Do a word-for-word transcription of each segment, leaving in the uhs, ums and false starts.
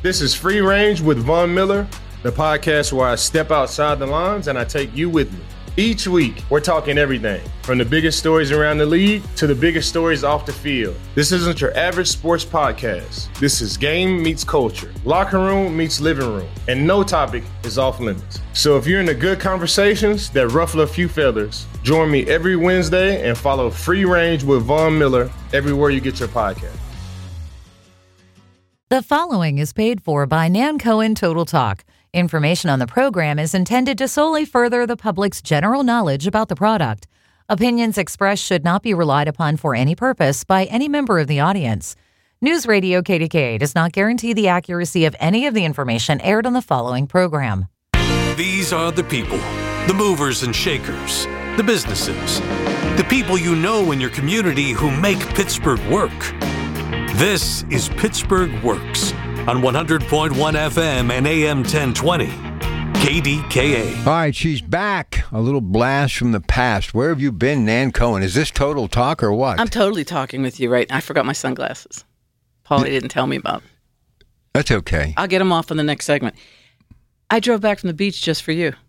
This is Free Range with Von Miller, the podcast where I step outside the lines and I take you with me. Each week, we're talking everything from the biggest stories around the league to the biggest stories off the field. This isn't your average sports podcast. This is game meets culture, locker room meets living room, and no topic is off limits. So if you're into good conversations that ruffle a few feathers, join me every Wednesday and follow Free Range with Von Miller everywhere you get your podcast. The following is paid for by Nan Cohen Total Talk. Information on the program is intended to solely further the public's general knowledge about the product. Opinions expressed should not be relied upon for any purpose by any member of the audience. News Radio K D K does not guarantee the accuracy of any of the information aired on the following program. These are the people, the movers and shakers, the businesses, the people you know in your community who make Pittsburgh work. This is Pittsburgh Works on one hundred point one F M and A M ten twenty, K D K A. All right, she's back. A little blast from the past. Where have you been, Nan Cohen? Is this Total Talk or what? I'm totally talking with you, right? I forgot my sunglasses. Paulie didn't tell me about them. That's okay. I'll get them off in the next segment. I drove back from the beach just for you.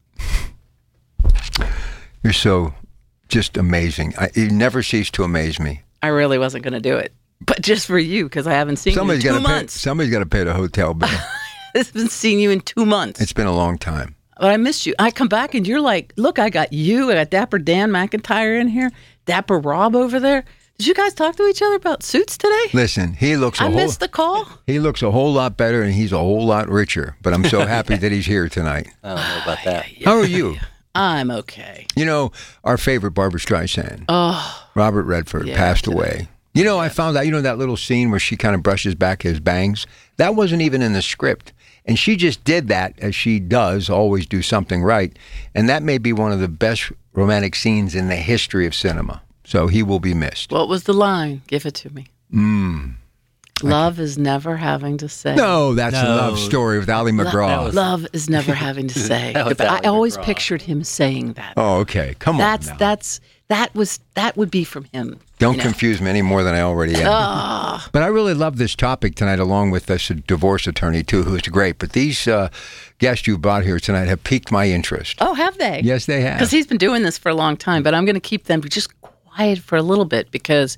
You're so just amazing. I, you never cease to amaze me. I really wasn't going to do it. But just for you, because I haven't seen somebody's you in two gotta months. Pay, somebody's got to pay the hotel bill. I haven't seen you in two months. It's been a long time. But I missed you. I come back and you're like, look, I got you. I got Dapper Dan McIntyre in here. Dapper Rob over there. Did you guys talk to each other about suits today? Listen, he looks a I whole... missed the call. He looks a whole lot better and he's a whole lot richer. But I'm so happy that he's here tonight. I don't know about that. How are you? I'm okay. You know, our favorite Barbra Streisand, Oh, Robert Redford, yeah, passed today. away. You know, I found out, you know, that little scene where she kind of brushes back his bangs? That wasn't even in the script. And she just did that, as she does, always do something right. And that may be one of the best romantic scenes in the history of cinema. So he will be missed. What was the line? Give it to me. Mm. Love is never having to say. No, that's No. a love story with Ali McGraw. was- Love is never having to say. That was goodbye. I Ally always McGraw. pictured him saying that. Oh, okay. Come that's on now. that's that was that would be from him. Don't you know? confuse me any more than I already am. Oh, But I really love this topic tonight, along with this divorce attorney, too, who's great. But these uh, guests you brought here tonight have piqued my interest. oh, have they? Yes, they have. Because he's been doing this for a long time, but I'm going to keep them just quiet for a little bit because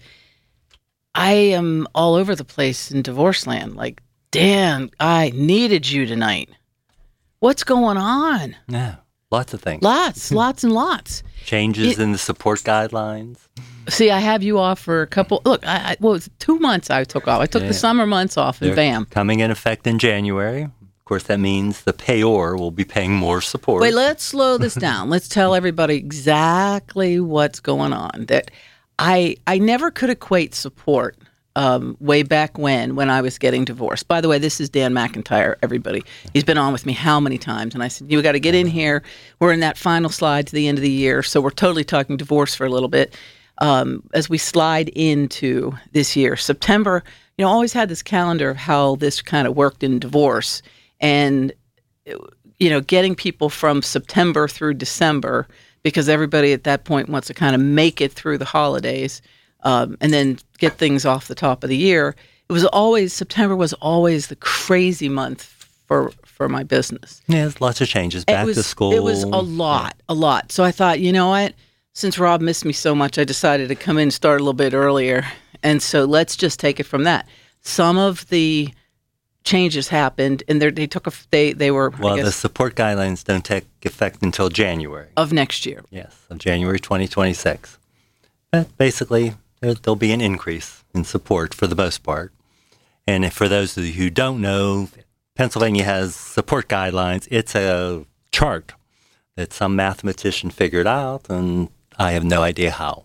I am all over the place in divorce land. Like, Dan, I needed you tonight. What's going on? Yeah, lots of things. Lots, lots and lots. Changes It- in the support guidelines. See, I have you off for a couple. Look, I, I well, it's two months I took off. I took Yeah. the summer months off, and They're bam. coming in effect in January. Of course, that means the payor will be paying more support. Wait, let's slow this down. Let's tell everybody exactly what's going on. That I I never could equate support um, way back when when I was getting divorced. By the way, this is Dan McIntyre. Everybody, he's been on with me how many times? And I said, you got to get in here. We're in that final slide to the end of the year, so we're totally talking divorce for a little bit. Um, as we slide into this year, September, you know, always had this calendar of how this kind of worked in divorce. And, you know, getting people from September through December, because everybody at that point wants to kind of make it through the holidays um, and then get things off the top of the year. It was always, September was always the crazy month for for my business. Yeah, there's lots of changes. Back it was, to school. It was a lot, a lot. So I thought, you know what? Since Rob missed me so much, I decided to come in and start a little bit earlier. And so let's just take it from that. Some of the changes happened, and they took a, they they were Well, I guess, the support guidelines don't take effect until January. of next year. Yes, of January twenty twenty-six. But basically, there, there'll be an increase in support for the most part. And if, for those of you who don't know, Pennsylvania has support guidelines. It's a chart that some mathematician figured out, and I have no idea how.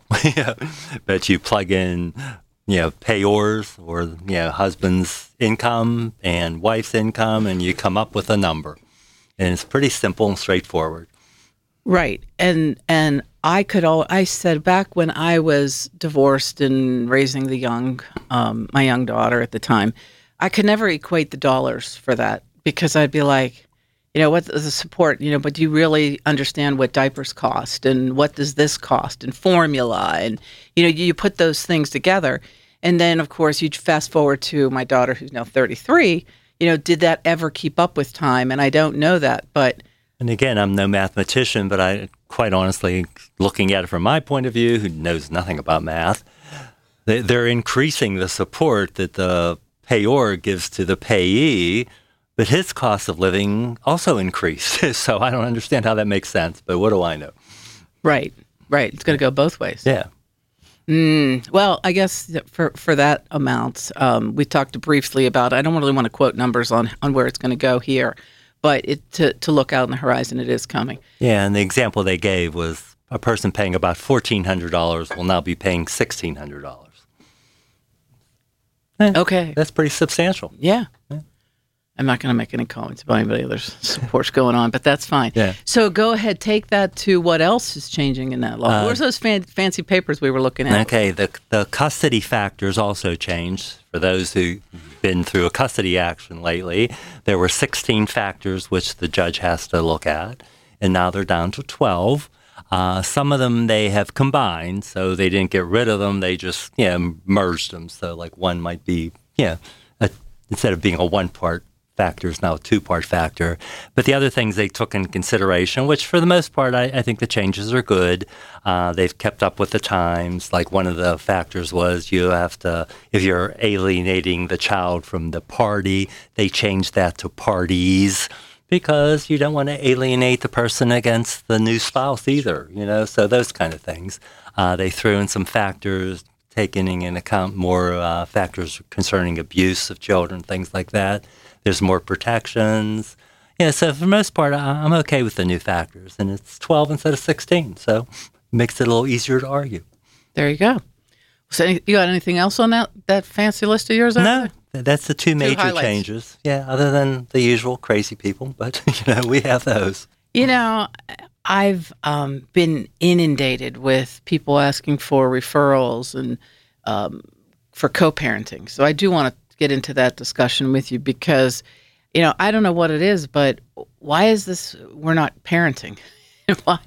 But you plug in, you know, payors or, you know, husband's income and wife's income, and you come up with a number. And it's pretty simple and straightforward. Right. And and I could all I said back when I was divorced and raising the young um, my young daughter at the time, I could never equate the dollars for that because I'd be like, you know, what the support, you know, but do you really understand what diapers cost and what does this cost and formula and you know, you put those things together. And then of course you fast forward to my daughter who's now thirty-three, you know, did that ever keep up with time? And I don't know that, but... And again, I'm no mathematician, but I quite honestly, looking at it from my point of view, who knows nothing about math, they're increasing the support that the payor gives to the payee, but his cost of living also increased. So I don't understand how that makes sense, but what do I know? Right, right. It's going to go both ways. Yeah. Mm, well, I guess for for that amount, um, we talked briefly about, I don't really want to quote numbers on, on where it's going to go here, but it, to, to look out on the horizon, it is coming. Yeah, and the example they gave was a person paying about fourteen hundred dollars will now be paying sixteen hundred dollars. Eh, okay. That's pretty substantial. Yeah. yeah. I'm not going to make any comments about anybody other's supports going on, but that's fine. Yeah. So go ahead, take that to what else is changing in that law. Uh, Where's those fan- fancy papers we were looking at? Okay, the the custody factors also changed. For those who've been through a custody action lately, there were sixteen factors which the judge has to look at, and now they're down to twelve. Uh, some of them they have combined, so they didn't get rid of them. They just you know, merged them. So like one might be, yeah, you know, instead of being a one-part factor is now a two-part factor. But the other things they took in consideration, which for the most part, I, I think the changes are good. Uh, they've kept up with the times. Like one of the factors was you have to, if you're alienating the child from the party, they changed that to parties because you don't want to alienate the person against the new spouse either, you know, so those kind of things. Uh, they threw in some factors, taking into account more uh, factors concerning abuse of children, things like that. There's more protections. Yeah, so for the most part, I'm okay with the new factors. And it's twelve instead of sixteen, so it makes it a little easier to argue. There you go. So you got anything else on that, that fancy list of yours? No, that's the two, two major highlights. changes. Yeah, other than the usual crazy people, but you know we have those. You know, I've um, been inundated with people asking for referrals and um, for co-parenting. So I do want to get into that discussion with you because, you know, I don't know what it is, but why is this, we're not parenting? why,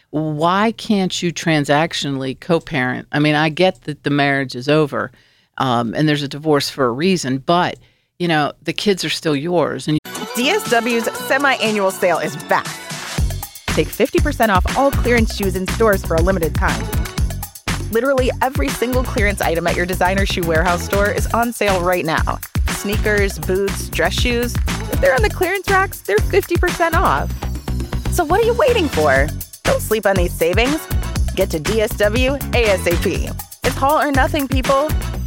why can't you transactionally co-parent? I mean, I get that the marriage is over um, and there's a divorce for a reason, but, you know, the kids are still yours. And D S W's semi-annual sale is back. Take fifty percent off all clearance shoes in stores for a limited time. Literally every single clearance item at your designer shoe warehouse store is on sale right now. Sneakers, boots, dress shoes. If they're on the clearance racks, they're fifty percent off. So what are you waiting for? Don't sleep on these savings. Get to D S W ASAP. It's all or nothing, people.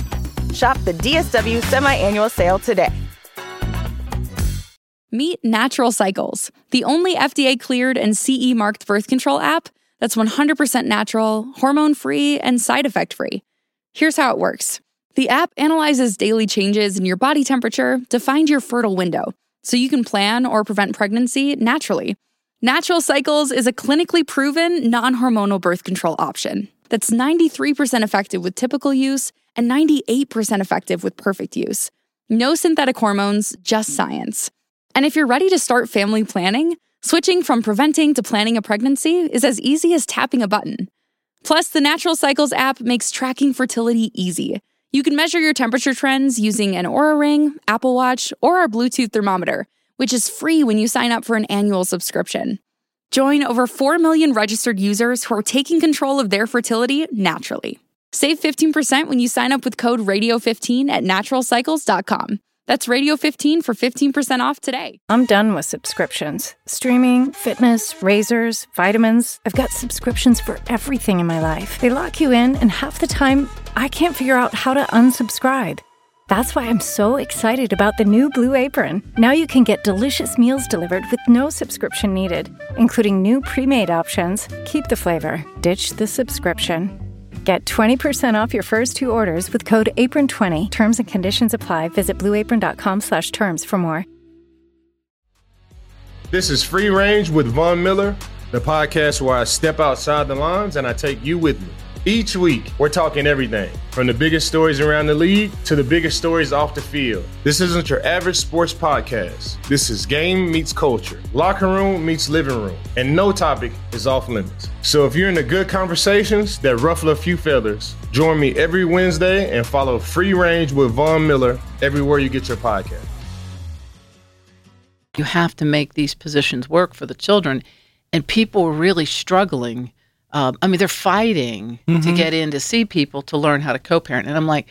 Shop the D S W semi-annual sale today. Meet Natural Cycles, the only F D A-cleared and C E-marked birth control app that's one hundred percent natural, hormone-free, and side effect-free. Here's how it works. The app analyzes daily changes in your body temperature to find your fertile window, so you can plan or prevent pregnancy naturally. Natural Cycles is a clinically proven, non-hormonal birth control option that's ninety-three percent effective with typical use and ninety-eight percent effective with perfect use. No synthetic hormones, just science. And if you're ready to start family planning, switching from preventing to planning a pregnancy is as easy as tapping a button. Plus, the Natural Cycles app makes tracking fertility easy. You can measure your temperature trends using an Oura Ring, Apple Watch, or our Bluetooth thermometer, which is free when you sign up for an annual subscription. Join over four million registered users who are taking control of their fertility naturally. Save fifteen percent when you sign up with code radio fifteen at natural cycles dot com. That's radio fifteen for fifteen percent off today. I'm done with subscriptions. Streaming, fitness, razors, vitamins. I've got subscriptions for everything in my life. They lock you in, and half the time, I can't figure out how to unsubscribe. That's why I'm so excited about the new Blue Apron. Now you can get delicious meals delivered with no subscription needed, including new pre-made options. Keep the flavor, ditch the subscription. Get twenty percent off your first two orders with code apron twenty. Terms and conditions apply. Visit blue apron dot com slash terms for more. This is Free Range with Von Miller, the podcast where I step outside the lines and I take you with me. Each week, we're talking everything from the biggest stories around the league to the biggest stories off the field. This isn't your average sports podcast. This is game meets culture, locker room meets living room, and no topic is off limits. So if you're into good conversations that ruffle a few feathers, join me every Wednesday and follow Free Range with Von Miller everywhere you get your podcast. You have to make these positions work for the children. And people are really struggling. Um, I mean, they're fighting mm-hmm. to get in to see people to learn how to co-parent. And I'm like,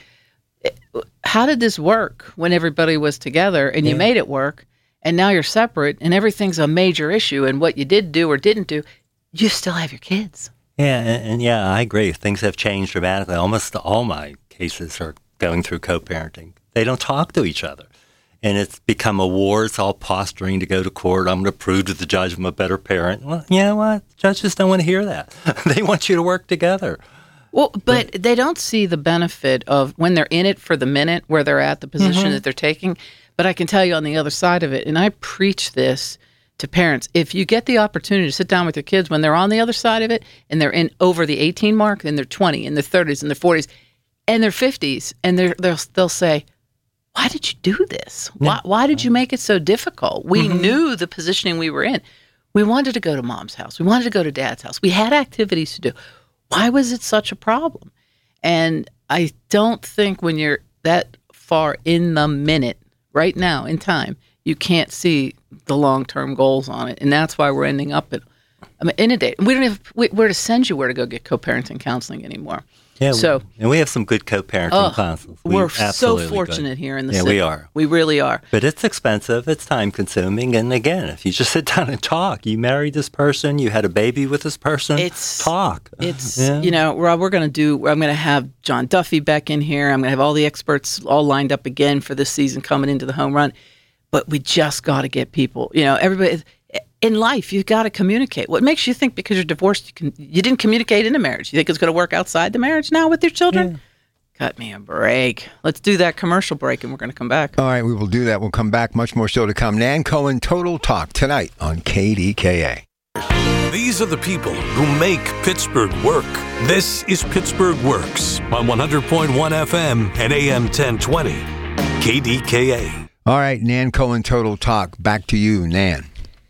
how did this work when everybody was together and you yeah. made it work, and now you're separate and everything's a major issue, and what you did do or didn't do, you still have your kids. Yeah, and, and yeah, I agree. Things have changed dramatically. Almost all my cases are going through co-parenting. They don't talk to each other. And it's become a war. It's all posturing to go to court. I'm going to prove to the judge I'm a better parent. Well, you know what? Judges don't want to hear that. They want you to work together. Well, but they don't see the benefit of when they're in it for the minute, where they're at, the position mm-hmm. that they're taking. But I can tell you on the other side of it, and I preach this to parents, if you get the opportunity to sit down with your kids when they're on the other side of it and they're in over the eighteen mark, then they're twenty, in their thirties, in their forties, and their fifties, and they're, they'll, they'll say, why did you do this? Why, why did you make it so difficult? We mm-hmm. knew the positioning we were in. We wanted to go to mom's house. We wanted to go to dad's house. We had activities to do. Why was it such a problem? And I don't think when you're that far in the minute, right now in time, you can't see the long-term goals on it. And that's why we're ending up at, I mean, inundate. We don't have where to send you where to go get co-parenting counseling anymore. Yeah, so, and we have some good co-parenting oh, classes. We we're so fortunate good. here in the yeah, city. we are. We really are. But it's expensive. It's time-consuming. And again, if you just sit down and talk, you married this person, you had a baby with this person, it's, talk. It's, yeah. you know, Rob, we're going to do, I'm going to have John Duffy back in here. I'm going to have all the experts all lined up again for this season coming into the home run. But we just got to get people, you know, everybody... In life, you've got to communicate. What makes you think because you're divorced, you, can, you didn't communicate in a marriage? You think it's going to work outside the marriage now with your children? Yeah. Cut me a break. Let's do that commercial break, and we're going to come back. All right, we will do that. We'll come back. Much more still to come. Nan Cohen, Total Talk, tonight on K D K A. These are the people who make Pittsburgh work. This is Pittsburgh Works on one hundred point one F M and A M ten twenty. K D K A. All right, Nan Cohen, Total Talk. Back to you, Nan.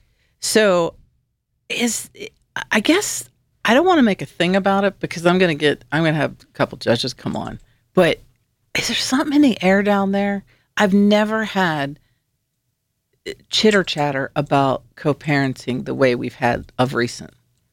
So, is I guess I don't want to make a thing about it because I'm going to get I'm going to have a couple judges come on. But is there something in the air down there? I've never had chitter chatter about co-parenting the way we've had of recent.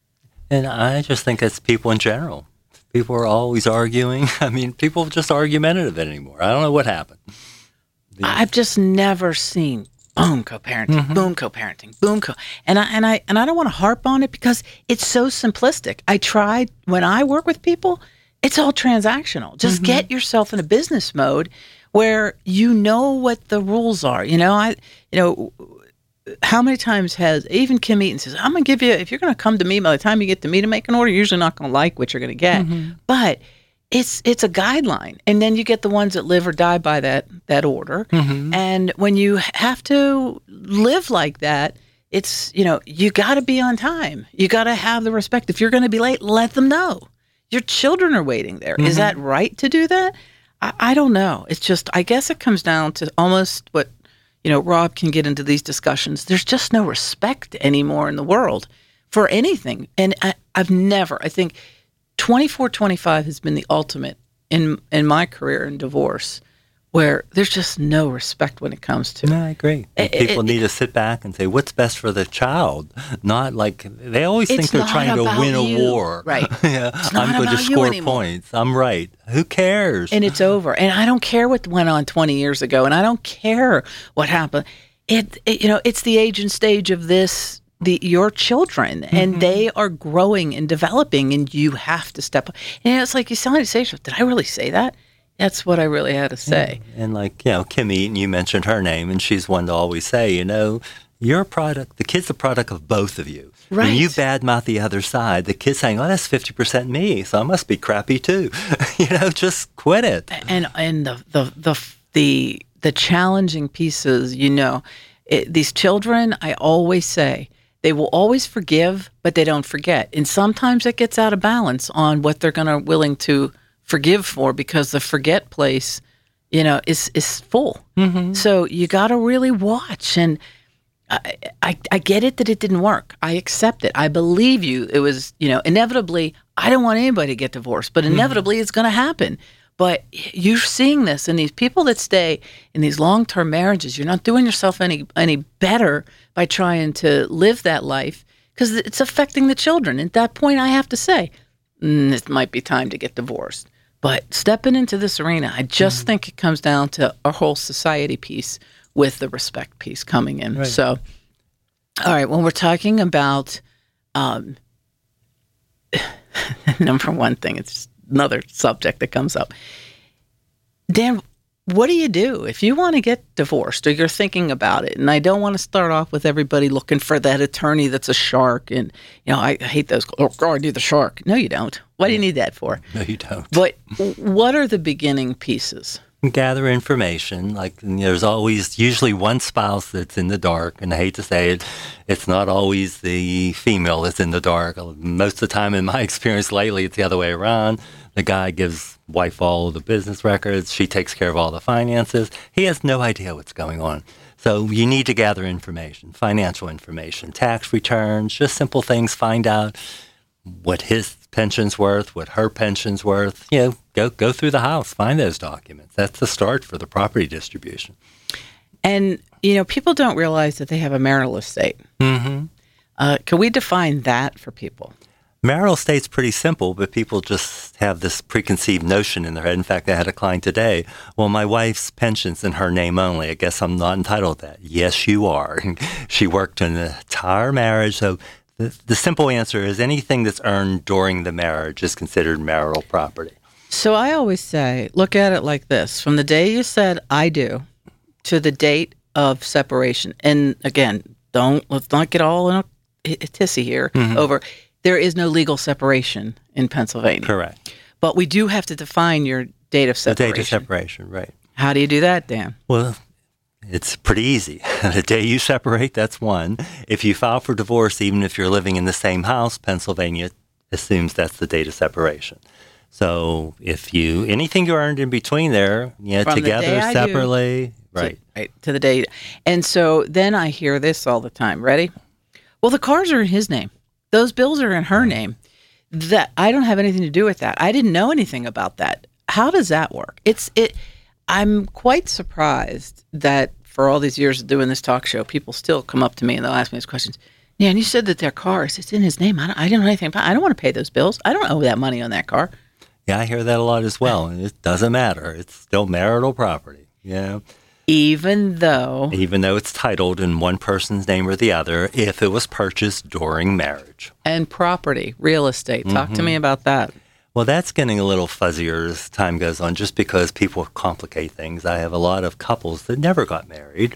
And I just think it's people in general. People are always arguing. I mean, people are just argumentative anymore. I don't know what happened. The, I've just never seen. Boom, co-parenting, mm-hmm. boom, co-parenting, boom, co. And I and I and I don't want to harp on it because it's so simplistic. I tried when I work with people, it's all transactional. Just mm-hmm. get yourself in a business mode where you know what the rules are. You know, I, you know, how many times has even Kim Eaton says, "I'm gonna give you if you're gonna come to me by the time you get to me to make an order, you're usually not gonna like what you're gonna get." Mm-hmm. But It's it's a guideline, and then you get the ones that live or die by that that order. Mm-hmm. And when you have to live like that, it's you know you got to be on time. You got to have the respect. If you're going to be late, let them know. Your children are waiting there. Mm-hmm. Is that right to do that? I, I don't know. It's just I guess it comes down to almost what you know. Rob can get into these discussions. There's just no respect anymore in the world for anything, and I, I've never. I think. twenty-four twenty-five has been the ultimate in in my career in divorce, where there's just no respect when it comes to. No, I agree. It, People it, need to sit back and say, "What's best for the child?" Not like they always think they're trying to win you. a war. Right? yeah, I'm going to score points. I'm right. Who cares? And it's over. And I don't care what went on twenty years ago, and I don't care what happened. It, it you know, it's the age and stage of this. The, your children, and mm-hmm. they are growing and developing, and you have to step up. And it's like you sounded to say, did I really say that? That's what I really had to say. Yeah. And like, you know, Kim Eaton, you mentioned her name, and she's one to always say, you know, you're a product, the kid's a product of both of you. Right. When you badmouth the other side, the kid's saying, oh, that's fifty percent me, so I must be crappy too. you know, just quit it. And and the the the the, the challenging pieces, you know, it, these children, I always say, they will always forgive, but they don't forget. And sometimes it gets out of balance on what they're going to willing to forgive for because the forget place, you know, is is full. Mm-hmm. So you got to really watch. And I, I I get it that it didn't work. I accept it. I believe you. It was, you know, inevitably, I don't want anybody to get divorced, but inevitably mm-hmm. it's going to happen. But you're seeing this in these people that stay in these long-term marriages. You're not doing yourself any any better by trying to live that life because it's affecting the children. At that point, I have to say, mm, it might be time to get divorced. But stepping into this arena, I just mm-hmm. think it comes down to a whole society piece with the respect piece coming in. Right. So, all right, when we're talking about um, number one thing, it's just another subject that comes up. Dan, what do you do if you want to get divorced or you're thinking about it? And I don't want to start off with everybody looking for that attorney that's a shark. And, you know, I hate those. Oh, God, I need the shark. No, you don't. What do you need that for? No, you don't. But what are the beginning pieces? Gather information. Like, there's always usually one spouse that's in the dark, and I hate to say it, it's not always the female that's in the dark. Most of the time, in my experience lately, it's the other way around. The guy gives wife all of the business records. She takes care of all the finances. He has no idea what's going on. So you need to gather information, financial information, tax returns, just simple things. Find out what his pension's worth, what her pension's worth. You know, go go through the house, find those documents. That's the start for the property distribution. And, you know, people don't realize that they have a marital estate. Mm-hmm. Uh, can we define that for people? Marital estate's pretty simple, but people just have this preconceived notion in their head. In fact, I had a client today. Well, my wife's pension's in her name only. I guess I'm not entitled to that. Yes, you are. She worked in the entire marriage, so The, the simple answer is anything that's earned during the marriage is considered marital property. So I always say, look at it like this. From the day you said, I do, to the date of separation. And again, don't, let's not get all in a, a tissy here mm-hmm. over, there is no legal separation in Pennsylvania. Correct. But we do have to define your date of separation. The date of separation, right. How do you do that, Dan? Well, it's pretty easy. The day you separate, that's one. If you file for divorce, even if you're living in the same house, Pennsylvania assumes that's the date of separation. So if you, anything you earned in between there, yeah, From together, the separately, do, right. To, right, to the date. And so then I hear this all the time. Ready? Well, the cars are in his name. Those bills are in her name. That I don't have anything to do with that. I didn't know anything about that. How does that work? It's it. I'm quite surprised that for all these years of doing this talk show, people still come up to me and they'll ask me these questions. Yeah, and you said that their cars, it's in his name. I don't, I don't know anything about it. I don't want to pay those bills. I don't owe that money on that car. Yeah, I hear that a lot as well. And it doesn't matter. It's still marital property. Yeah. Even though. Even though it's titled in one person's name or the other, if it was purchased during marriage. And property, real estate. Talk mm-hmm. to me about that. Well, that's getting a little fuzzier as time goes on, just because people complicate things. I have a lot of couples that never got married,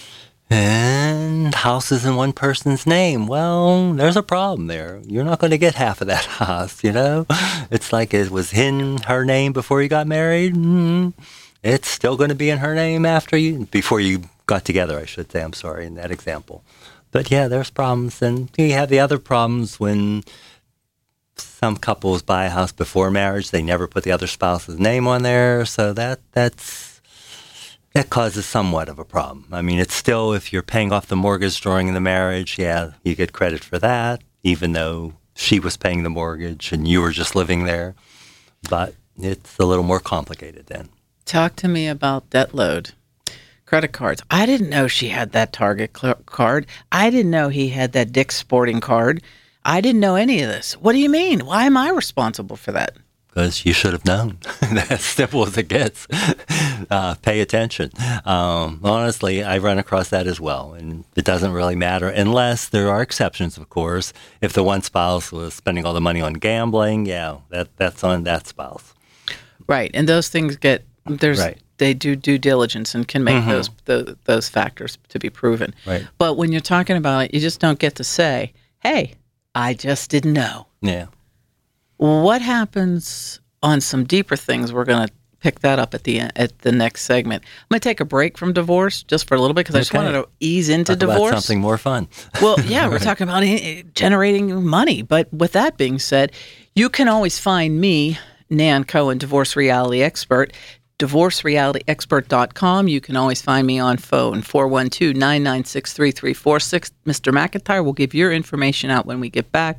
and houses in one person's name. Well, there's a problem there. You're not going to get half of that house, you know? It's like it was in her name before you got married. Mm-hmm. It's still going to be in her name after you, before you got together, I should say. I'm sorry, in that example. But yeah, there's problems. And you have the other problems when some couples buy a house before marriage. They never put the other spouse's name on there. So that that's that causes somewhat of a problem. I mean, it's still, if you're paying off the mortgage during the marriage, yeah, you get credit for that, even though she was paying the mortgage and you were just living there. But it's a little more complicated then. Talk to me about debt load. Credit cards. I didn't know she had that Target cl- card. I didn't know he had that Dick's Sporting card. I didn't know any of this. What do you mean? Why am I responsible for that? Because you should have known. As simple as it gets. Uh, pay attention. Um, honestly, I run across that as well, and it doesn't really matter unless there are exceptions, of course. If the one spouse was spending all the money on gambling, yeah, that that's on that spouse. Right, and those things get there's right. They do due diligence and can make mm-hmm. those the, those factors to be proven. Right. But when you're talking about it, you just don't get to say, "Hey, I just didn't know." Yeah. What happens on some deeper things? We're going to pick that up at the at the next segment. I'm going to take a break from divorce just for a little bit because okay. I just wanted to ease into Talk divorce. About something more fun. Well, yeah, we're talking about generating money. But with that being said, you can always find me, Nan Cohen, Divorce Reality Expert, divorce reality expert dot com. You can always find me on phone, four one two, nine nine six, three three four six. Mister McIntyre will give your information out when we get back.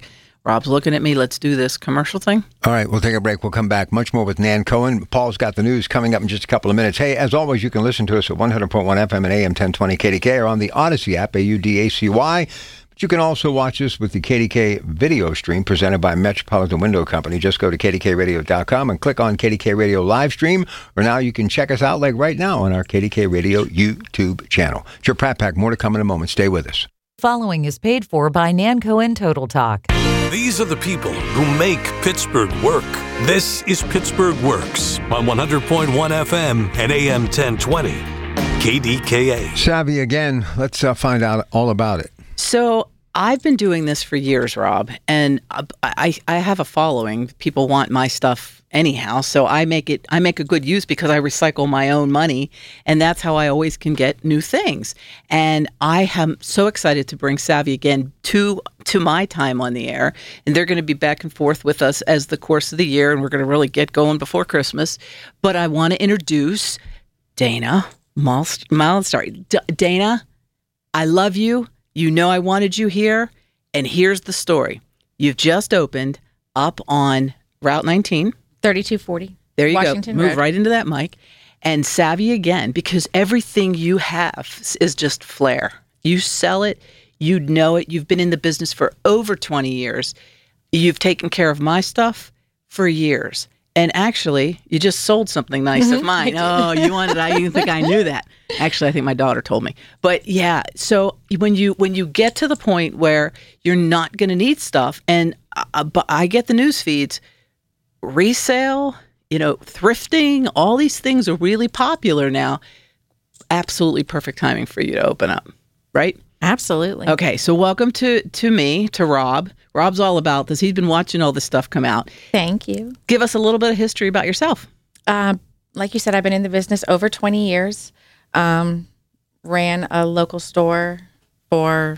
Rob's looking at me. Let's do this commercial thing. All right, we'll take a break. We'll come back. Much more with Nan Cohen. Paul's got the news coming up in just a couple of minutes. Hey, as always, you can listen to us at one hundred point one F M and A M ten twenty K D K or on the Odyssey app, A U D A C Y. But you can also watch us with the K D K video stream presented by Metropolitan Window Company. Just go to K D K radio dot com and click on K D K Radio live stream. Or now you can check us out like right now on our K D K Radio YouTube channel. It's your Pratt Pack. More to come in a moment. Stay with us. Following is paid for by Nan Cohen Total Talk. These are the people who make Pittsburgh work. This is Pittsburgh Works on one hundred point one F M and A M ten twenty K D K A. Savvy again. Let's uh, find out all about it. So I've been doing this for years, Rob, and I, I have a following. People want my stuff anyhow, so I make it. I make a good use because I recycle my own money, and that's how I always can get new things. And I am so excited to bring Savvy again to to my time on the air, and they're going to be back and forth with us as the course of the year, and we're going to really get going before Christmas. But I want to introduce Dana Miles. Sorry, D- Dana. I love you. You know I wanted you here, and here's the story. You've just opened up on Route nineteen. thirty-two forty. There you Washington go. Move Road. right into that mic. And Savvy again, because everything you have is just flair. You sell it. You know it. You've been in the business for over twenty years. You've taken care of my stuff for years. And actually, you just sold something nice of mine. Oh, you wanted, I didn't think I knew that. Actually, I think my daughter told me. But yeah, so when you when you get to the point where you're not going to need stuff, and uh, but I get the news feeds, resale, you know, thrifting, all these things are really popular now. Absolutely perfect timing for you to open up, right? Absolutely. Okay, so welcome to to me, to Rob. Rob's all about this. He's been watching all this stuff come out. Thank you. Give us a little bit of history about yourself. Uh, like you said, I've been in the business over twenty years. Um, ran a local store for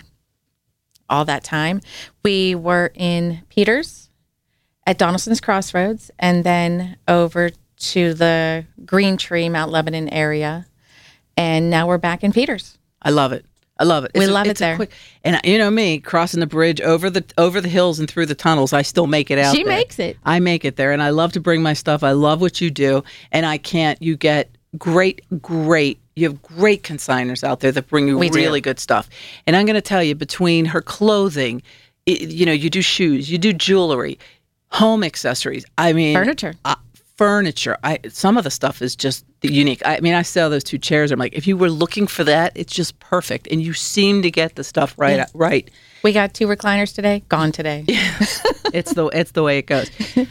all that time. We were in Peters at Donaldson's Crossroads, and then over to the Green Tree, Mount Lebanon area. And now we're back in Peters. I love it. I love it. We It's a- love it it's a there. quick- and you know me, crossing the bridge over the over the hills and through the tunnels, I still make it out She there. makes it. I make it there, and I love to bring my stuff. I love what you do, and I can't. You get great, great. You have great consigners out there that bring you We do. really good stuff. And I'm going to tell you, between her clothing, it, you know, you do shoes, you do jewelry, home accessories. I mean, Furniture. Uh, furniture. I some of the stuff is just unique. I mean, I sell those two chairs. I'm like, if you were looking for that, it's just perfect, and you seem to get the stuff right. Yeah. Right. We got two recliners today, gone today. It's the it's the way it goes.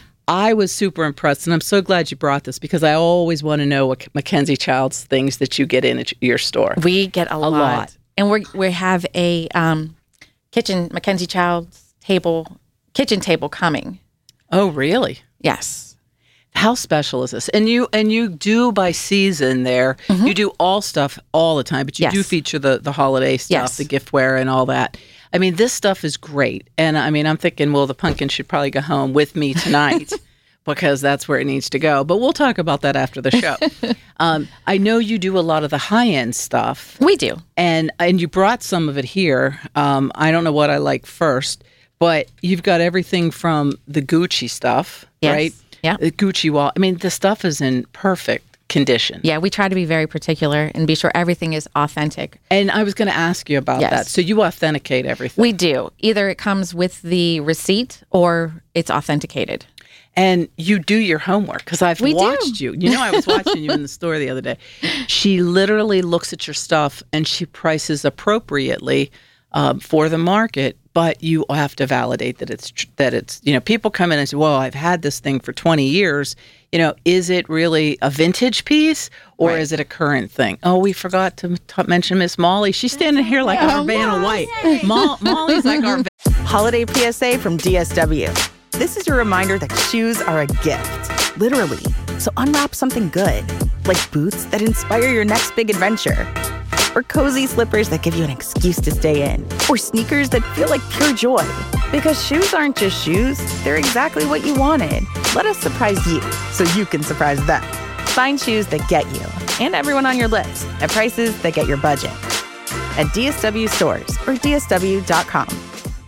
I was super impressed, and I'm so glad you brought this because I always want to know what Mackenzie Childs things that you get in at your store. We get a, lot. lot. And we we have a um, kitchen, Mackenzie Childs table, kitchen table coming. Oh, really? Yes. How special is this? And you and you do by season there. You do all stuff all the time, but you Yes. do feature the the holiday stuff, Yes. the giftware, and all that. I mean, this stuff is great. And I mean, I'm thinking, well, the pumpkin should probably go home with me tonight because that's where it needs to go. But we'll talk about that after the show. um, I know you do a lot of the high end stuff. We do. And and you brought some of it here. Um, I don't know what I like first, but you've got everything from the Gucci stuff, Yes. right? Yeah. The Gucci wall. I mean, the stuff is in perfect condition. Yeah, we try to be very particular and be sure everything is authentic. And I was going to ask you about Yes. that. So you authenticate everything. We do. Either it comes with the receipt or it's authenticated. And you do your homework because I've We do. watched you. You know, I was watching you in the store the other day. She literally looks at your stuff and she prices appropriately um, for the market, but you have to validate that it's tr- that it's you know people come in and say, "Well, I've had this thing for twenty years." You know, is it really a vintage piece or Right. is it a current thing? Oh, we forgot to t- mention Miss Molly. She's standing here like our Vanna White. Mo- Molly's like our. Holiday P S A from D S W. This is your reminder that shoes are a gift, literally. So unwrap something good, like boots that inspire your next big adventure, or cozy slippers that give you an excuse to stay in, or sneakers that feel like pure joy. Because shoes aren't just shoes, they're exactly what you wanted. Let us surprise you so you can surprise them. Find shoes that get you and everyone on your list at prices that get your budget at D S W stores or D S W dot com.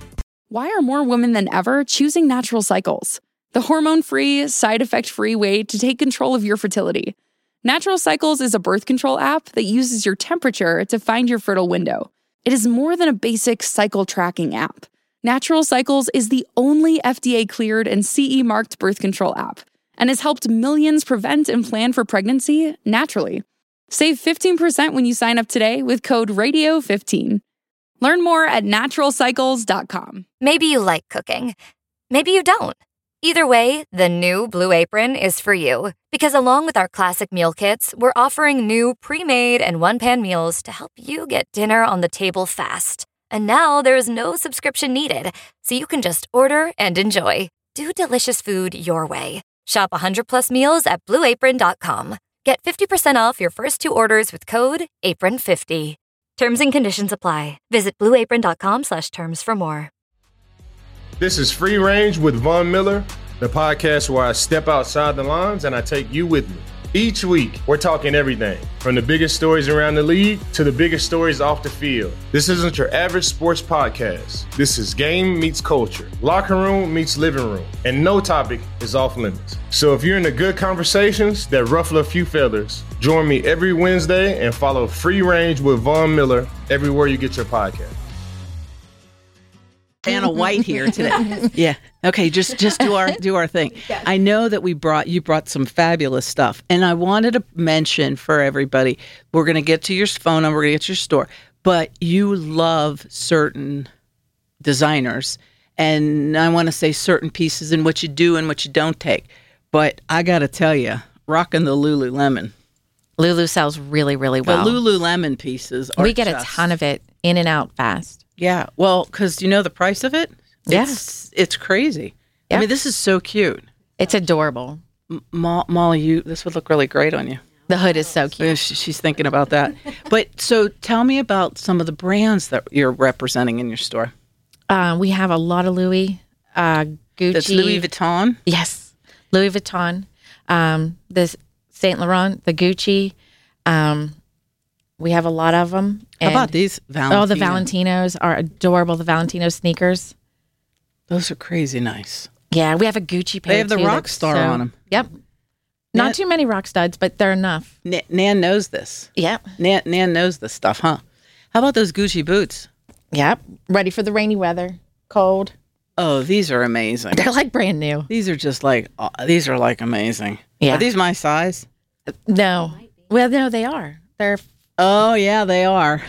Why are more women than ever choosing Natural Cycles? The hormone-free, side-effect-free way to take control of your fertility. Natural Cycles is a birth control app that uses your temperature to find your fertile window. It is more than a basic cycle tracking app. Natural Cycles is the only F D A-cleared and C E-marked birth control app and has helped millions prevent and plan for pregnancy naturally. Save fifteen percent when you sign up today with code radio fifteen. Learn more at natural cycles dot com. Maybe you like cooking. Maybe you don't. Either way, the new Blue Apron is for you. Because along with our classic meal kits, we're offering new pre-made and one-pan meals to help you get dinner on the table fast. And now there's no subscription needed, so you can just order and enjoy. Do delicious food your way. Shop one hundred plus meals at blue apron dot com. Get fifty percent off your first two orders with code apron fifty. Terms and conditions apply. Visit blue apron dot com slash terms for more. This is Free Range with Von Miller, the podcast where I step outside the lines and I take you with me. Each week, we're talking everything from the biggest stories around the league to the biggest stories off the field. This isn't your average sports podcast. This is game meets culture, locker room meets living room, and no topic is off limits. So if you're into good conversations that ruffle a few feathers, join me every Wednesday and follow Free Range with Von Miller everywhere you get your podcast. Anna White here today. Yeah. Okay, just just do our do our thing. I know that we brought you brought some fabulous stuff, and I wanted to mention for everybody, we're going to get to your phone number, we're going to get to your store, but you love certain designers, and I want to say certain pieces and what you do and what you don't take. But I got to tell you, rocking the Lululemon. Lulu sells really, really well. The Lululemon pieces are We get just, a ton of it in and out fast. Yeah, well, because you know the price of it? Yeah. It's, it's crazy. Yeah. I mean, this is so cute. It's adorable. M- Mo- Molly, you this would look really great on you. The hood is so cute. Yeah, she, she's thinking about that. But so tell me about some of the brands that you're representing in your store. Uh, we have a lot of Louis, uh, Gucci. That's Louis Vuitton? Yes, Louis Vuitton. Um, this Saint Laurent, the Gucci. Um, we have a lot of them. How about these Valentino? Oh, the Valentinos are adorable. The Valentino sneakers. Those are crazy nice. Yeah, we have a Gucci pair. They have the too, rock star so, on them. Yep. Nan, Not too many rock studs, but they're enough. Nan, Nan knows this. Yep. Nan, Nan knows this stuff, huh? How about those Gucci boots? Yep. Ready for the rainy weather. Cold. Oh, these are amazing. They're like brand new. These are just like, uh, these are like amazing. Yeah. Are these my size? No. Well, no, they are. They're. Oh, yeah, they are.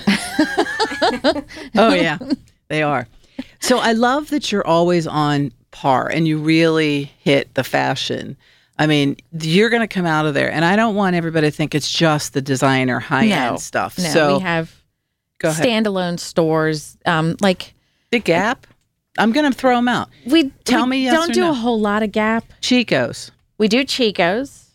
Oh, yeah, they are. So I love that you're always on par and you really hit the fashion. I mean, you're going to come out of there, and I don't want everybody to think it's just the designer high-end no, stuff. No, so we have go ahead. standalone stores, um, like The Gap. I'm going to throw them out. We Tell we me yes don't or do no. a whole lot of Gap. Chico's. We do Chico's,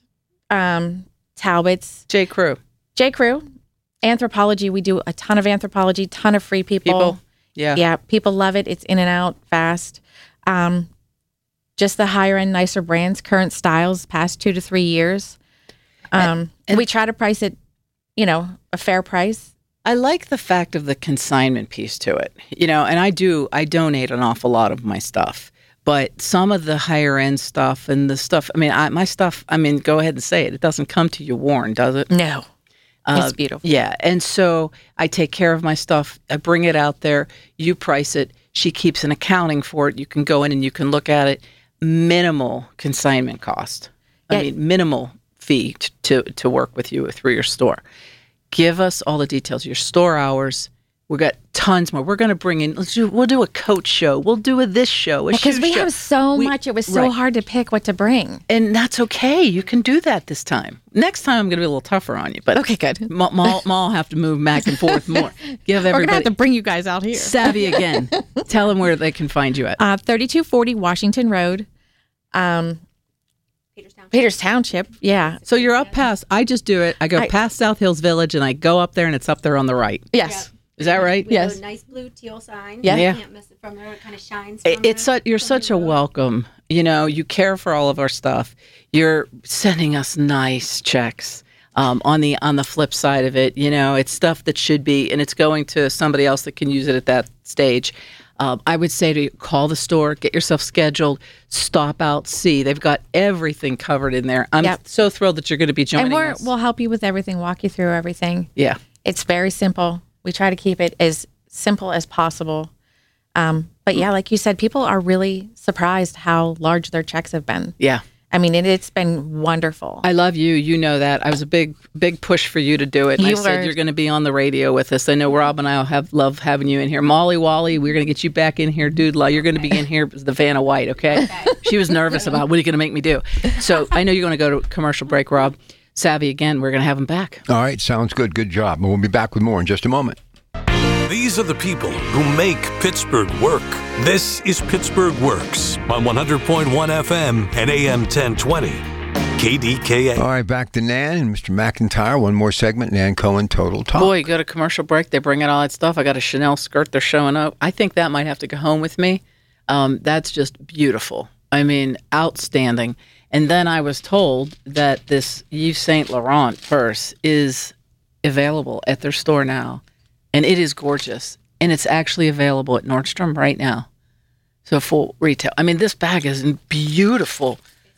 um, Talbot's, J. Crew. J. Crew, Anthropologie. We do a ton of Anthropologie, ton of Free People. People. Yeah. Yeah, people love it. It's in and out fast. Um, just the higher end, nicer brands, current styles, past two to three years. Um, And- and- we try to price it, you know, a fair price. I like the fact of the consignment piece to it, you know, and I do, I donate an awful lot of my stuff, but some of the higher end stuff and the stuff, I mean, I, my stuff, I mean, go ahead and say it. It doesn't come to you worn, does it? No. Uh, It's beautiful. Yeah. And so I take care of my stuff. I bring it out there. You price it. She keeps an accounting for it. You can go in and you can look at it. Minimal consignment cost. I Yeah. mean, minimal fee t- to, to work with you through your store. Give us all the details, your store hours. We've got tons more. We're going to bring in, let's do, we'll do a coat show. We'll do a this show, a Because shoe we show. have so We- much. It was so right. hard to pick what to bring. And that's okay. You can do that this time. Next time, I'm going to be a little tougher on you. But Okay, good. Ma- Ma- Ma will have to move back and forth more. Give We're going to everybody have to bring you guys out here. savvy again. Tell them where they can find you at. Uh, thirty-two forty Washington Road. Um, Peters Township. Peters Township, yeah. So you're up past, I just do it. I go I- past South Hills Village and I go up there and it's up there on the right. Yes. Is that right? We Yes. have a nice blue teal sign. Yeah. You Yeah. can't miss it from there. It kind of shines. It- From It's there. such, you're such a welcome. You know, you care for all of our stuff. You're sending us nice checks. Um, on the on the flip side of it, you know, it's stuff that should be, and it's going to somebody else that can use it at that stage. Um, I would say to you, call the store, get yourself scheduled, stop out, see. They've got everything covered in there. I'm Yep. so thrilled that you're going to be joining and we're, us. we'll help you with everything, walk you through everything. Yeah. It's very simple. We try to keep it as simple as possible. Um, but yeah, like you said, people are really surprised how large their checks have been. Yeah. I mean, it, it's been wonderful. I love you. You know that. I was a big, big push for you to do it. And You I said were- you're going to be on the radio with us. I know Rob and I will have love having you in here. Molly Wally, we're going to get you back in here, dude. You're going to be in here as the Vanna White, okay? She was nervous about what are you going to make me do. So I know you're going to go to commercial break, Rob. Savvy again. We're going to have him back. All right, sounds good. Good job. We'll be back with more in just a moment. These are the people who make Pittsburgh work. This is Pittsburgh Works on one hundred point one F M and A M ten twenty. K D K A. All right, back to Nan and Mister McIntyre. One more segment, Nan Cohen, Total Talk. Boy, you go to commercial break, they bring in all that stuff. I got a Chanel skirt, they're showing up. I think that might have to go home with me. Um, that's just beautiful. I mean, outstanding. And then I was told that this Yves Saint Laurent purse is available at their store now. And it is gorgeous. And it's actually available at Nordstrom right now. So full retail. I mean, this bag is beautiful.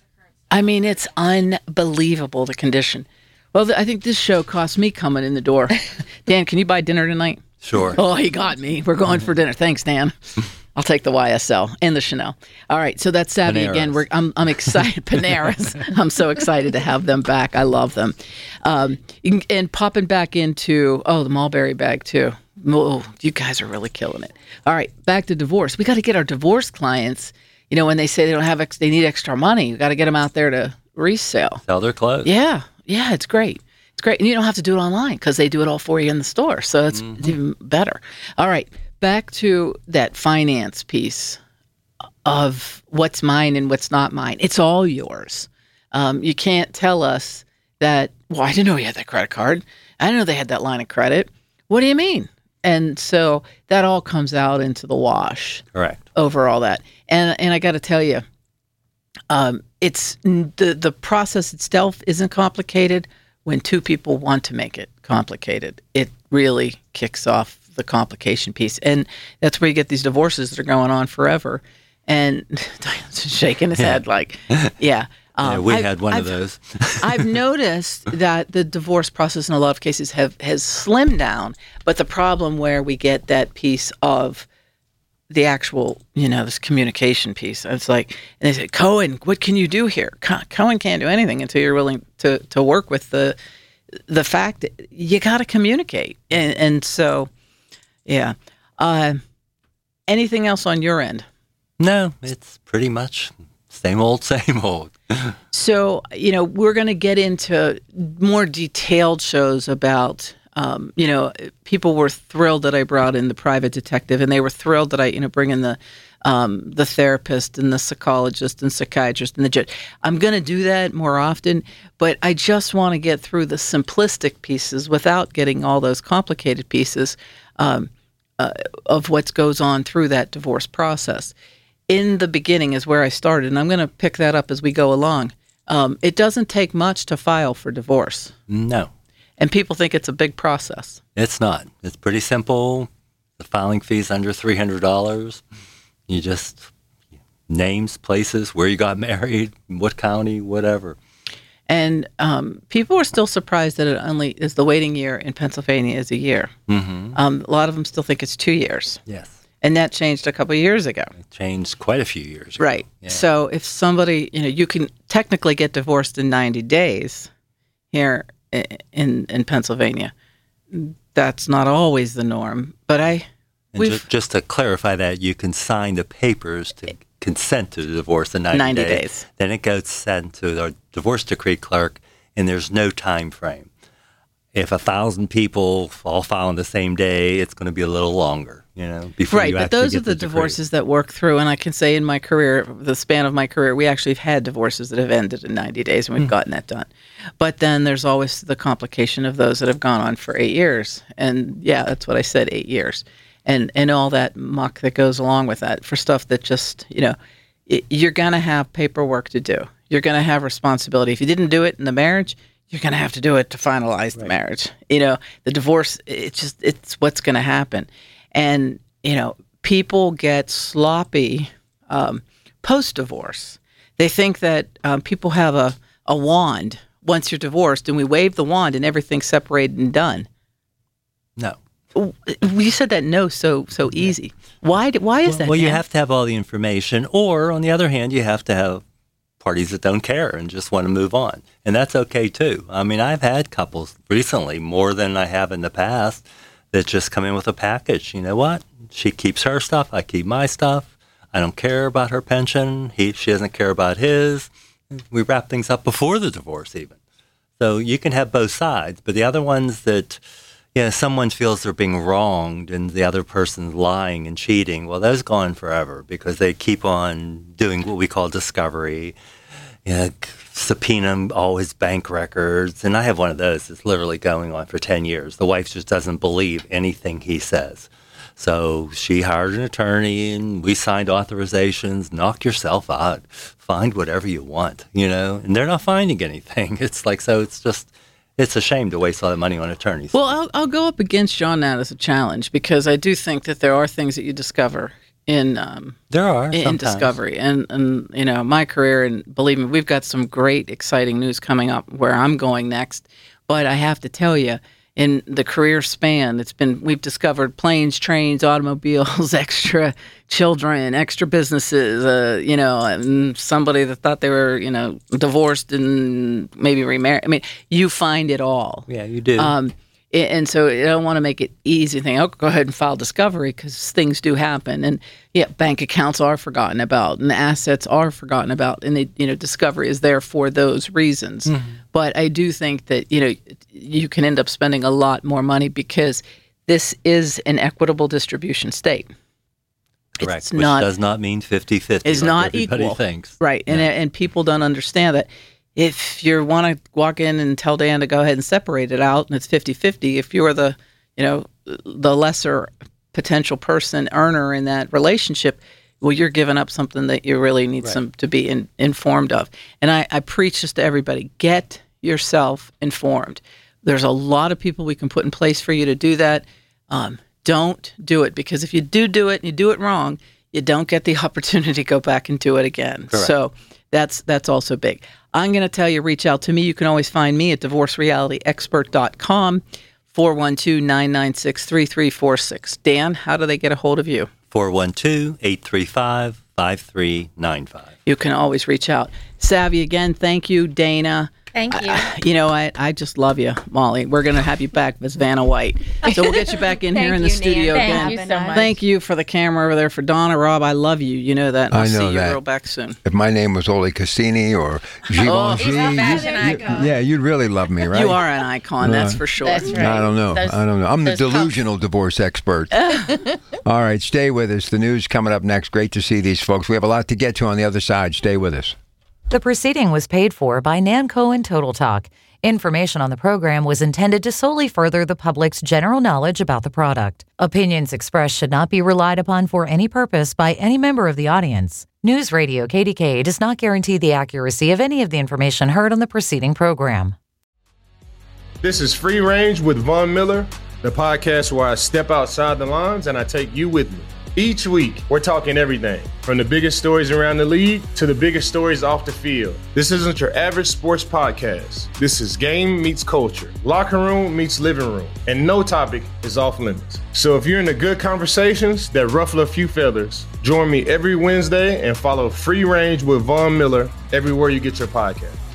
I mean, it's unbelievable, the condition. Well, th- I think this show cost me coming in the door. Dan, can you buy dinner tonight? Sure. Oh, he got me. We're going for dinner. Thanks, Dan. I'll take the Y S L and the Chanel. All right, so that's Savvy Paneras. again. We're, I'm, I'm excited. Paneras. I'm so excited to have them back. I love them. Um, you can- and popping back into, oh, the Mulberry bag, too. Oh, you guys are really killing it. All right, back to divorce. We got to get our divorce clients, you know, when they say they don't have, ex- they need extra money, we got to get them out there to resell. Sell their clothes. Yeah, yeah, it's great. It's great. And you don't have to do it online because they do it all for you in the store. So it's Mm-hmm. even better. All right, back to that finance piece of what's mine and what's not mine. It's all yours. Um, you can't tell us that, well, I didn't know you had that credit card. I didn't know they had that line of credit. What do you mean? And so that all comes out into the wash. Correct. Over all that. And and I got to tell you, um, it's the the process itself isn't complicated. When two people want to make it complicated, it really kicks off the complication piece, and that's where you get these divorces that are going on forever. And Diane's shaking his head like, yeah. Um, yeah, we I've- had one I've- of those. I've noticed that the divorce process in a lot of cases have has slimmed down, but the problem where we get that piece of the actual, you know, this communication piece. It's like, and they say, Cohen, what can you do here? Co- Cohen can't do anything until you're willing to, to work with the the fact that you got to communicate. And, and so, yeah. Uh, anything else on your end? No, it's pretty much same old, same old. So, you know, we're going to get into more detailed shows about, um, you know, people were thrilled that I brought in the private detective, and they were thrilled that I, you know, bring in the um, the therapist and the psychologist and psychiatrist and the judge. I'm going to do that more often, but I just want to get through the simplistic pieces without getting all those complicated pieces um, uh, of what goes on through that divorce process. In the beginning is where I started, and I'm going to pick that up as we go along. Um, it doesn't take much to file for divorce. No, And people think it's a big process. it's not. It's pretty simple. The filing fee's under three hundred dollars. You just, names, places, where you got married, what county, whatever. And um, people are still surprised that it only is the waiting year in Pennsylvania is a year. Mm-hmm. Um, a lot of them still think it's two years. Yes. And that changed a couple of years ago. It changed quite a few years ago. Right. Yeah. So if somebody, you know, you can technically get divorced in ninety days here i- in in Pennsylvania. That's not always the norm, but I And we've ju- just to clarify that, you can sign the papers to consent to the divorce in ninety, ninety days. days. Then it goes sent to the divorce decree clerk, and there's no time frame. If a thousand people all file on the same day, it's going to be a little longer, you know, before right, you but actually those get are the, decree. divorces that work through. And I can say in my career, the span of my career, we actually have had divorces that have ended in ninety days, and we've gotten that done. But then there's always the complication of those that have gone on for eight years. And yeah, that's what I said, eight years. And, and all that muck that goes along with that for stuff that just, you know, it, you're going to have paperwork to do. You're going to have responsibility. If you didn't do it in the marriage, you're going to have to do it to finalize the marriage. You know, the divorce, it's just, it's what's going to happen. And, you know, people get sloppy um, post-divorce. They think that um, people have a, a wand once you're divorced, and we wave the wand and everything's separated and done. No. You said that no so so easy. Why Why is well, that? Well, you Dan? have to have all the information, or on the other hand, you have to have parties that don't care and just want to move on. And that's okay too. I mean, I've had couples recently, more than I have in the past, that just come in with a package. You know what? She keeps her stuff, I keep my stuff. I don't care about her pension. He, she doesn't care about his. We wrap things up before the divorce even. So you can have both sides, but the other ones that, you know, someone feels they're being wronged and the other person's lying and cheating, well, those go on forever because they keep on doing what we call discovery, you know, subpoena all his bank records. And I have one of those that's literally going on for ten years. The wife just doesn't believe anything he says. So she hired an attorney and we signed authorizations, knock yourself out, find whatever you want, you know, and they're not finding anything. It's like, so it's just, it's a shame to waste all that money on attorneys. Well, I'll, I'll go up against you on that as a challenge because I do think that there are things that you discover in um, there are in, in discovery, and and you know my career, and believe me, we've got some great, exciting news coming up where I'm going next. But I have to tell you, in the career span, it's been we've discovered planes, trains, automobiles, extra children, extra businesses. Uh, you know, and somebody that thought they were you know divorced and maybe remarried. I mean, you find it all. Yeah, you do. Um, and so I don't want to make it easy. Think, oh, go ahead and file discovery because things do happen. And yeah, bank accounts are forgotten about, and assets are forgotten about, and they, you know, discovery is there for those reasons. Mm-hmm. But I do think that you know you can end up spending a lot more money because this is an equitable distribution state. Correct, it's which not, does not mean fifty-fifty. It's like not everybody equal, thinks. right? And yeah. and people don't understand that. If you want to walk in and tell Dan to go ahead and separate it out and it's fifty-fifty, if you're the, you know, the lesser potential person earner in that relationship, well, you're giving up something that you really need right. some to be in, informed of. And I, I preach this to everybody. Get yourself informed. There's a lot of people we can put in place for you to do that. Um, don't do it because if you do do it and you do it wrong, you don't get the opportunity to go back and do it again. Correct. So that's that's also big. I'm going to tell you, reach out to me. You can always find me at divorce reality expert dot com, four one two, nine nine six, three three four six. Dan, how do they get a hold of you? four one two, eight three five, five three nine five. You can always reach out. Savvy, again, thank you. Dana. Thank you. I, you know, I, I just love you, Molly. We're going to have you back as Vanna White. So we'll get you back in here in the you, studio Nan. again. Thank you so much. Thank you for the camera over there for Donna. Rob, I love you. You know that. I'll I know see you that. real back soon. If my name was Ole Cassini or Givenchy, he's a fashion you- icon. yeah, you'd really love me, right? You are an icon, that's Uh, for sure. That's right. I don't know. Those- I don't know. I'm the those delusional divorce expert. All right, stay with us. The news coming up next. Great to see these folks. We have a lot to get to on the other side. Stay with us. The proceeding was paid for by Nanco and Total Talk. Information on the program was intended to solely further the public's general knowledge about the product. Opinions expressed should not be relied upon for any purpose by any member of the audience. News Radio K D K does not guarantee the accuracy of any of the information heard on the preceding program. This is Free Range with Von Miller, the podcast where I step outside the lines and I take you with me. Each week, we're talking everything from the biggest stories around the league to the biggest stories off the field. This isn't your average sports podcast. This is game meets culture, locker room meets living room, and no topic is off limits. So if you're into good conversations that ruffle a few feathers, join me every Wednesday and follow Free Range with Von Miller everywhere you get your podcast.